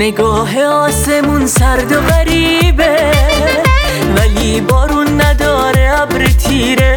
نگاه آسمون سرد و غریبه، ولی بارون نداره، ابر تیره.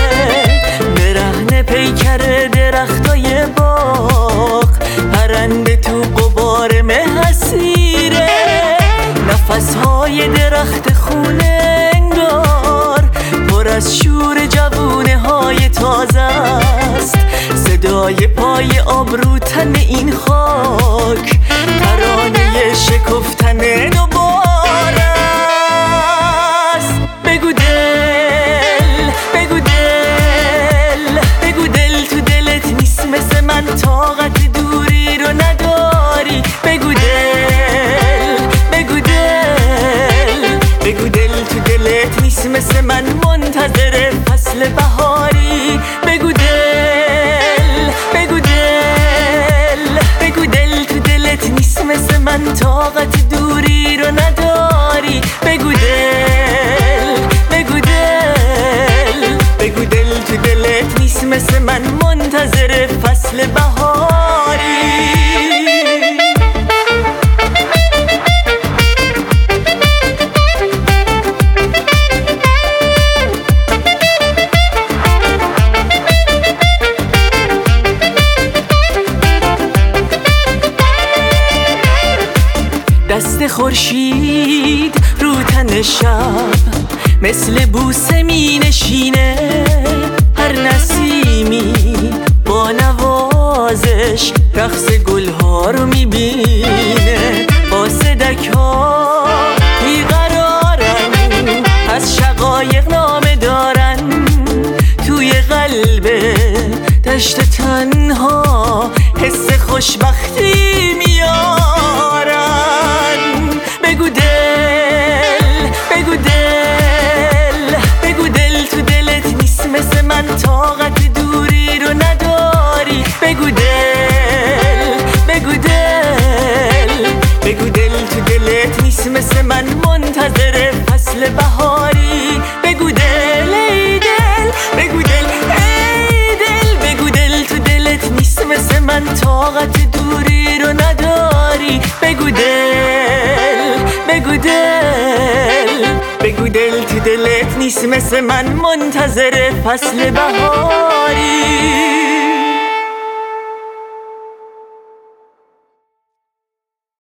برهنه پیکر درختای باغ، پرنده تو غبار مه اسیره. نفسهای درخت خونه انگار پر از شور جوونه های تازه است. صدای پای آبرو تن این خاک، ترانه شکفتن دوباره است. بگو دل، بگو دل، بگو دل تو دلت نیست مثل من، طاقت دوری رو نداری. بگو دل، بگو دل، بگو دل تو دلت نیست مثل من، منتظر فصل بهاری. بگو دل، بگو دل، بگو دل تو دلت نیست مثل من، طاقت دوری رو نداری. بگو دل، بگو دل، بگو دل تو دلت نیست مثل من، منتظر فصل بهاری. دست خورشید رو تن شب مثل بوسه می نشینه. هر نسیمی با نوازش رقص گلها رو می بینه. با صدک ها بیقرارن، از شقایق نامه دارن، توی قلب دشت تنها حس خوشبختی میارن. بگو دل، بگو دل، بگو دل تو دلت نیست مثل من، طاقت دوری رو نداری. بگو دل، بگو دل، بگو دل تو دلت نیست مثل من، منتظر فصل بهاری. بگو دل ای دل، بگو دل ای دل، بگو دل تو دلت نیست مثل من، طاقت دوری رو نداری. بگو دل، بگو دل، بگو دل تو دلت نیست مثل من، منتظر فصل بهاری.